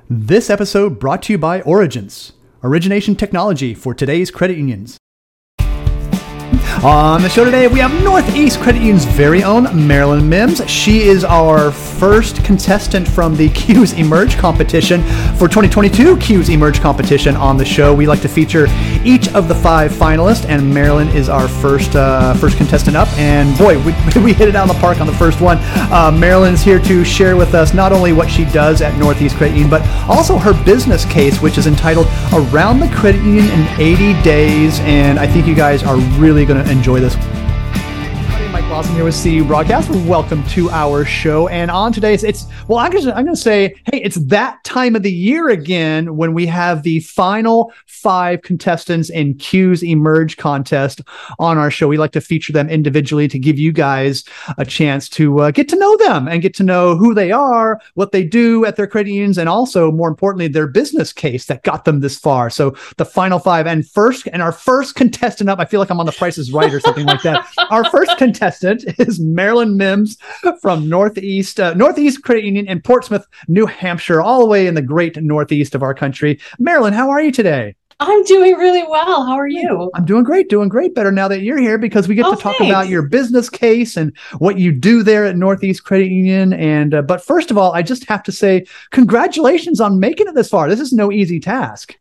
This episode brought to you by Origence, origination technology for today's credit unions. On the show today, we have Northeast Credit Union's very own Marilyn Mims. She is our first contestant from the Q's Emerge competition for 2022 Q's Emerge competition on the show. We like to feature each of the 5 finalists, and Marilyn is our first contestant up. And boy, we hit it out of the park on the first one. Marilyn's here to share with us not only what she does at Northeast Credit Union, but also her business case, which is entitled Around the Credit Union in 80 Days. And I think you guys are really going to enjoy this. Mike Lawson here with CU Broadcast. Welcome to our show. And on today's, I'm going to say, hey, it's that time of the year again when we have the final 5 contestants in Q's Emerge contest on our show. We like to feature them individually to give you guys a chance to get to know them and get to know who they are, what they do at their credit unions, and also, more importantly, their business case that got them this far. So the final 5 and our first contestant up, I feel like I'm on The Price is Right or something like that. Our first contestant is Marilyn Mims from Northeast Credit Union in Portsmouth, New Hampshire, all the way in the great Northeast of our country. Marilyn, how are you today? I'm doing really well. How are you? I'm doing great. Better now that you're here because we get to talk about your business case and what you do there at Northeast Credit Union. And but first of all, I just have to say congratulations on making it this far. This is no easy task.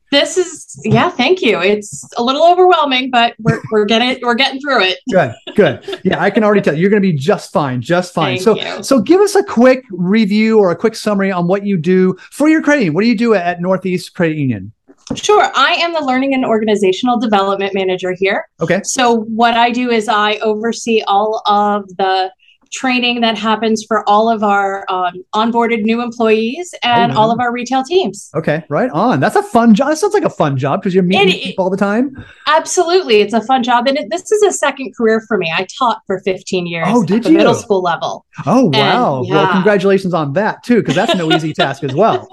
Thank you. It's a little overwhelming, but we're getting through it. Good. Yeah, I can already tell you're going to be just fine. Thank you. So give us a quick review or a quick summary on what you do for your credit union. What do you do at Northeast Credit Union? Sure. I am the Learning and Organizational Development Manager here. Okay. So what I do is I oversee all of the training that happens for all of our onboarded new employees and all of our retail teams. Okay, right on. That's a fun job. That sounds like a fun job because you're meeting people all the time. Absolutely. It's a fun job. And this is a second career for me. I taught for 15 years at the middle school level. Oh, wow. Well, congratulations on that, too, because that's no easy task as well.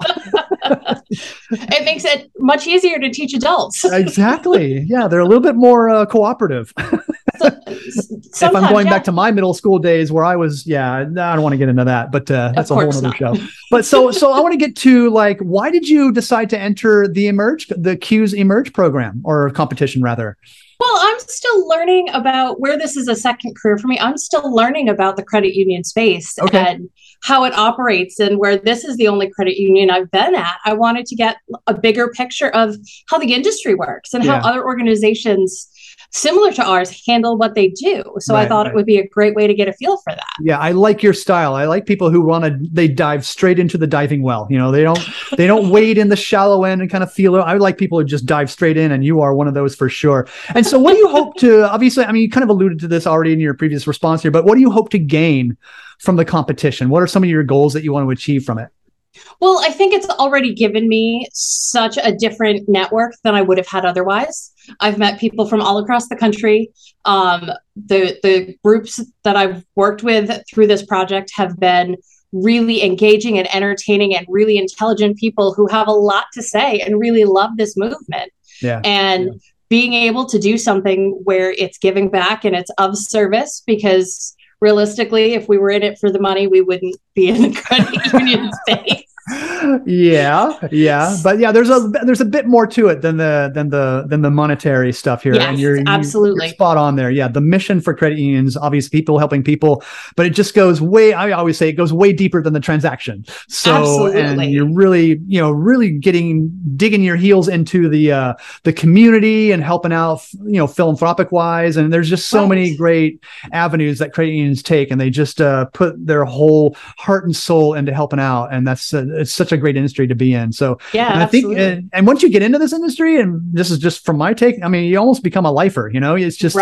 It makes it much easier to teach adults. Exactly. Yeah, they're a little bit more cooperative. If I'm going back to my middle school days where I was, I don't want to get into that, but that's a whole other show. But so I want to get to why did you decide to enter the Q's Emerge program or competition rather? Well, I'm still learning about where this is a second career for me. I'm still learning about the credit union space and how it operates, and where this is the only credit union I've been at. I wanted to get a bigger picture of how the industry works and how other organizations similar to ours handle what they do. So I thought it would be a great way to get a feel for that. Yeah, I like your style. I like people who they dive straight into the diving well. You know, they don't wade in the shallow end and kind of feel it. I like people who just dive straight in, and you are one of those for sure. And so what do you hope to, obviously, I mean, you kind of alluded to this already in your previous response here, but what do you hope to gain from the competition? What are some of your goals that you want to achieve from it? Well, I think it's already given me such a different network than I would have had otherwise. I've met people from all across the country. The groups that I've worked with through this project have been really engaging and entertaining and really intelligent people who have a lot to say and really love this movement. Being able to do something where it's giving back and it's of service, because realistically, if we were in it for the money, we wouldn't be in the credit union space. Yeah. But there's a bit more to it than the monetary stuff here. Yes, and you're absolutely spot on there. Yeah. The mission for credit unions, obviously people helping people, but it just goes I always say it goes way deeper than the transaction. So, absolutely. And you're really digging your heels into the community and helping out, philanthropic wise. And there's just so many great avenues that credit unions take, and they just put their whole heart and soul into helping out. And that's it's such a great industry to be in. So I think, and once you get into this industry, and this is just from my take, I mean, you almost become a lifer, it's just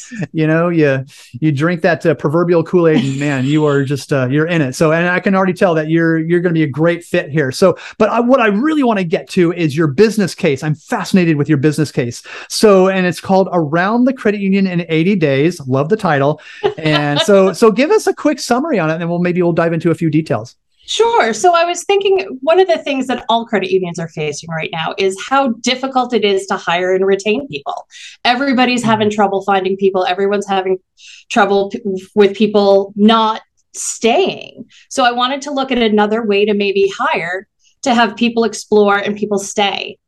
you drink that proverbial Kool-Aid and man, you are just, you're in it. So, and I can already tell that you're going to be a great fit here. So, but what I really want to get to is your business case. I'm fascinated with your business case. So, and it's called Around the Credit Union in 80 Days. Love the title. And so give us a quick summary on it, and then we'll dive into a few details. Sure. So I was thinking one of the things that all credit unions are facing right now is how difficult it is to hire and retain people. Everybody's having trouble finding people. Everyone's having trouble with people not staying. So I wanted to look at another way to maybe hire to have people explore and people stay.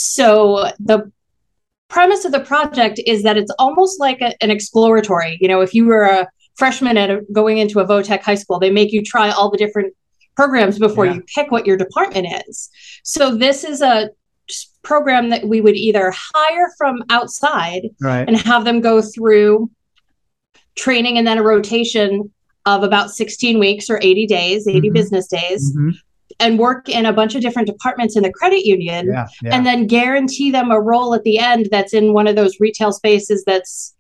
So the premise of the project is that it's almost like an exploratory. You know, if you were a freshman going into a VOTEC high school, they make you try all the different programs before you pick what your department is. So this is a program that we would either hire from outside and have them go through training and then a rotation of about 16 weeks or 80 days, 80 business days, and work in a bunch of different departments in the credit union, and then guarantee them a role at the end that's in one of those retail spaces that's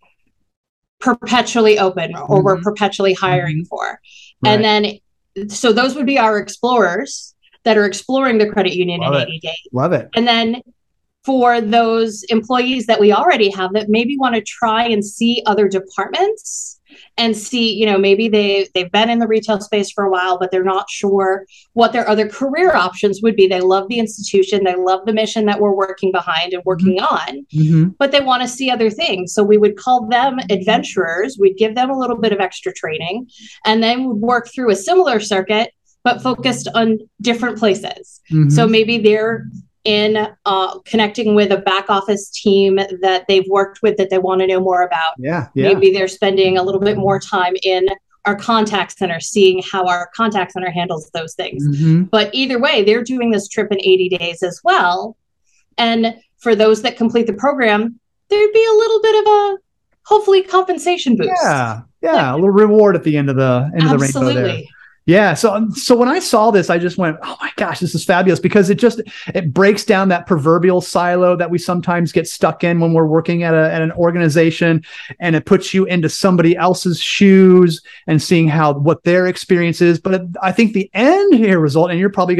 perpetually open or we're perpetually hiring for. And then, so those would be our explorers that are exploring the credit union in 80 days. Love it. And then for those employees that we already have that maybe want to try and see other departments and see, you know, maybe they've been in the retail space for a while, but they're not sure what their other career options would be. They love the institution. They love the mission that we're working behind and working on, but they want to see other things. So we would call them adventurers. We'd give them a little bit of extra training and then we'd work through a similar circuit, but focused on different places. So maybe they're in connecting with a back office team that they've worked with that they want to know more about. Maybe they're spending a little bit more time in our contact center, seeing how our contact center handles those things. But either way, they're doing this trip in 80 days as well. And for those that complete the program, there'd be a little bit of a hopefully compensation boost. A little reward at the end of the rainbow there. Yeah. So when I saw this, I just went, oh my gosh, this is fabulous, because it breaks down that proverbial silo that we sometimes get stuck in when we're working at an organization, and it puts you into somebody else's shoes and seeing what their experience is. But I think the end here result, and you're probably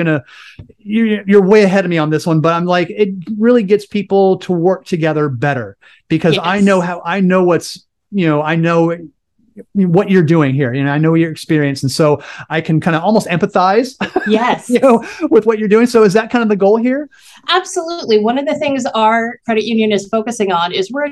you're way ahead of me on this one, but I'm like, it really gets people to work together better, because I know what you're doing here, I know your experience, and so I can kind of almost empathize with what you're doing. So is that kind of the goal here? Absolutely. One of the things our credit union is focusing on is we're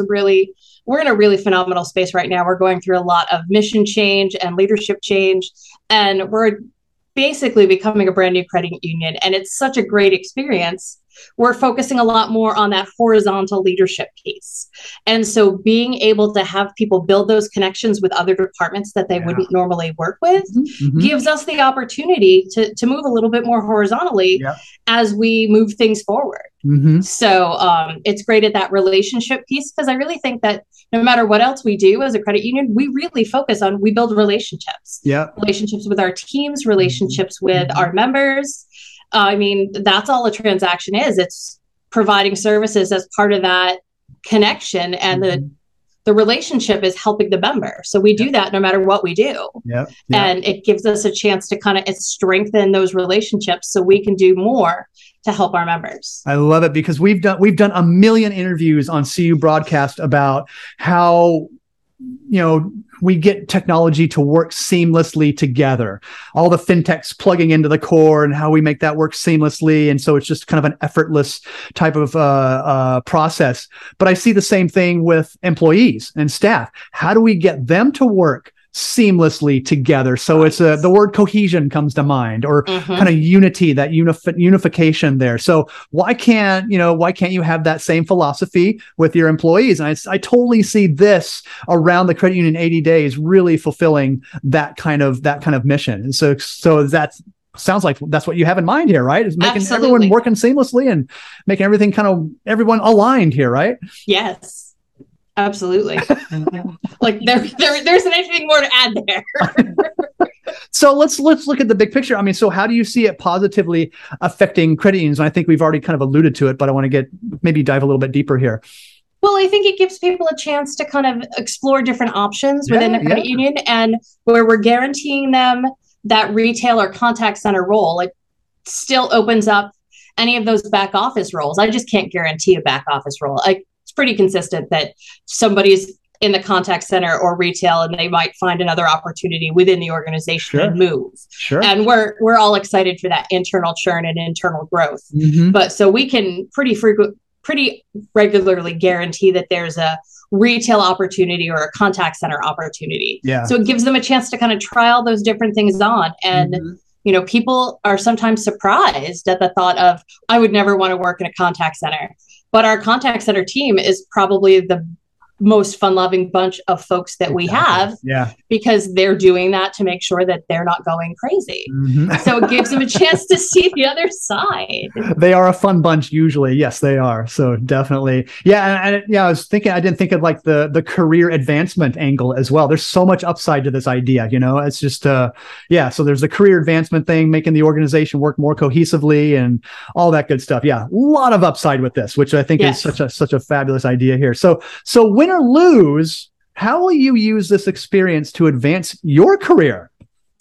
in a really phenomenal space right now. We're going through a lot of mission change and leadership change, and we're basically becoming a brand new credit union, and it's such a great experience. We're focusing a lot more on that horizontal leadership piece. And so being able to have people build those connections with other departments that they wouldn't normally work with gives us the opportunity to move a little bit more horizontally as we move things forward. So it's great at that relationship piece, because I really think that no matter what else we do as a credit union, we really focus on, we build relationships. Relationships with our teams, relationships with our members. I mean, that's all a transaction is. It's providing services as part of that connection, and the relationship is helping the member. So we do that no matter what we do. And it gives us a chance to kind of strengthen those relationships so we can do more to help our members. I love it, because we've done a million interviews on CU Broadcast about how we get technology to work seamlessly together. All the fintechs plugging into the core and how we make that work seamlessly. And so it's just kind of an effortless type of process. But I see the same thing with employees and staff. How do we get them to work seamlessly together? So it's the word cohesion comes to mind, or kind of unity, that unification there. So why can't you have that same philosophy with your employees? And I totally see this around the credit union 80 days really fulfilling that kind of mission. And so that sounds like that's what you have in mind here, right? Is making everyone working seamlessly and making everyone aligned here, right? Yes. Absolutely. Like there isn't anything more to add there. So let's look at the big picture. I mean, so how do you see it positively affecting credit unions? And I think we've already kind of alluded to it, but I want to dive a little bit deeper here. Well, I think it gives people a chance to kind of explore different options within the credit union, and where we're guaranteeing them that retail or contact center role, it still opens up any of those back office roles. I just can't guarantee a back office role. It's pretty consistent that somebody's in the contact center or retail, and they might find another opportunity within the organization and move. And we're all excited for that internal churn and internal growth. But so we can pretty regularly guarantee that there's a retail opportunity or a contact center opportunity. So it gives them a chance to kind of try all those different things on. And people are sometimes surprised at the thought of, I would never want to work in a contact center. But our contact center team is probably the most fun-loving bunch of folks that we have, because they're doing that to make sure that they're not going crazy. So it gives them a chance to see the other side. They are a fun bunch usually. Yes, they are. So definitely. I was thinking, I didn't think of like the career advancement angle as well. There's so much upside to this idea, it's just, so there's the career advancement thing, making the organization work more cohesively and all that good stuff. Yeah. A lot of upside with this, which I think is such a fabulous idea here. So win or lose, how will you use this experience to advance your career?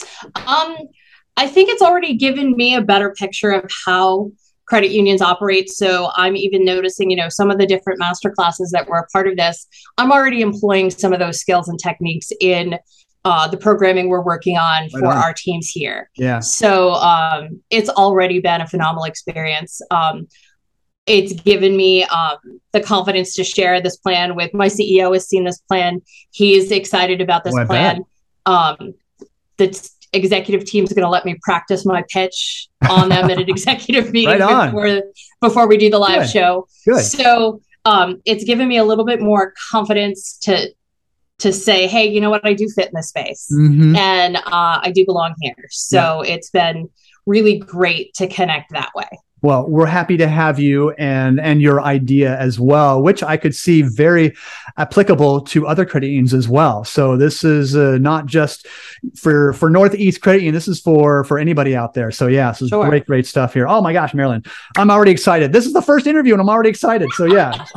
I think it's already given me a better picture of how credit unions operate. So I'm even noticing, some of the different master classes that were a part of this. I'm already employing some of those skills and techniques in the programming we're working on for our teams here. Yeah. So it's already been a phenomenal experience. It's given me the confidence to share this plan with my CEO. Has seen this plan. He's excited about this plan. The executive team is going to let me practice my pitch on them at an executive meeting before we do the live show. Good. So it's given me a little bit more confidence to say, hey, you know what? I do fit in this space, and I do belong here. So it's been really great to connect that way. Well, we're happy to have you and your idea as well, which I could see very applicable to other credit unions as well. So this is not just for Northeast Credit Union. This is for anybody out there. So this is great stuff here. Oh my gosh, Marilyn, I'm already excited. This is the first interview and I'm already excited. So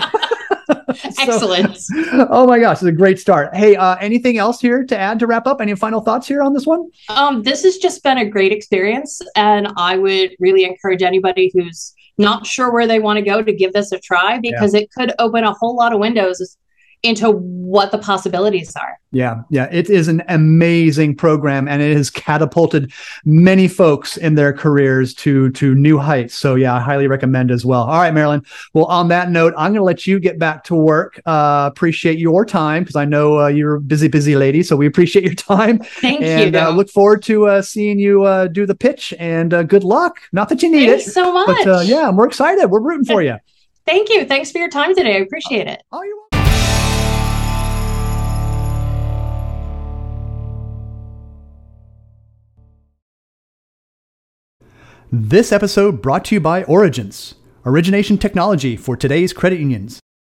Excellent. Oh my gosh, it's a great start. Hey, anything else here to add to wrap up? Any final thoughts here on this one? This has just been a great experience, and I would really encourage anybody who's not sure where they want to go to give this a try, because it could open a whole lot of windows into what the possibilities are. Yeah. It is an amazing program, and it has catapulted many folks in their careers to new heights. So I highly recommend as well. All right, Marilyn. Well, on that note, I'm going to let you get back to work. Appreciate your time, because I know you're a busy lady. So we appreciate your time. Thank you. And look forward to seeing you do the pitch, and good luck. Not that you need it. Thanks so much. But we're excited. We're rooting for you. Thank you. Thanks for your time today. I appreciate it. Oh, you're welcome. This episode brought to you by Origence, origination technology for today's credit unions.